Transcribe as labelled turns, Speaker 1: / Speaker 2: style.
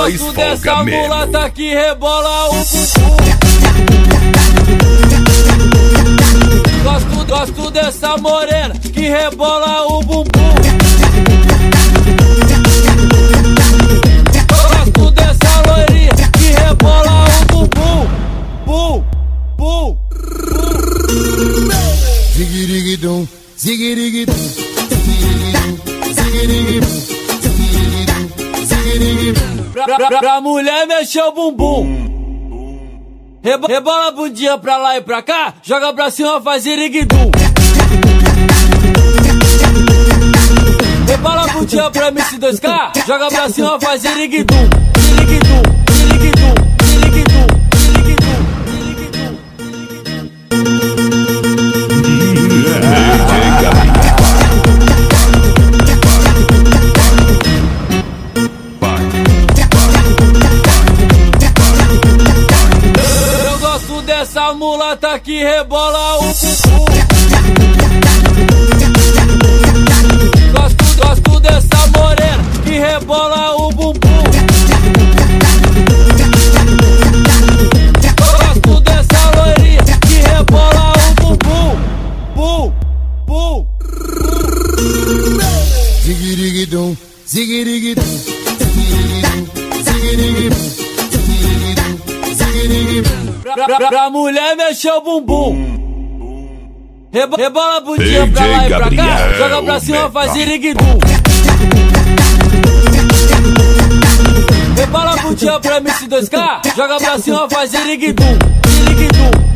Speaker 1: mais folga mesmo.
Speaker 2: Mulata que rebola o bumbum. Gosto dessa morena que rebola o bumbum. Gosto dessa loirinha que rebola o bumbum. Bum, bum, bum.
Speaker 3: Zigirigidum, zigirigidum, zigirigidum, zigirigidum, zigirigidum.
Speaker 2: Pra mulher mexer o bumbum. Rebola a bundinha pra lá e pra cá, joga pra cima, faz iriguidum. Rebola a bundinha pra MC2K, joga pra cima, faz iriguidum. Iriguidum, iriguidum, iriguidum, iriguidum, essa mulata que rebola o bumbum. Gosto dessa morena que rebola o bumbum. Gosto dessa loirinha que rebola o bumbum. Bum, bum, bum.
Speaker 3: Zigirigidum, zigirigidum, zigirigidum, zigirigidum, zigirigidum.
Speaker 2: Pra mulher mexer o bumbum. Rebola a bundinha pra lá e pra cá, joga pra cima, faz iriguidum. Rebola a bundinha pra MC2K, joga pra cima, faz iriguidum. Iriguidum.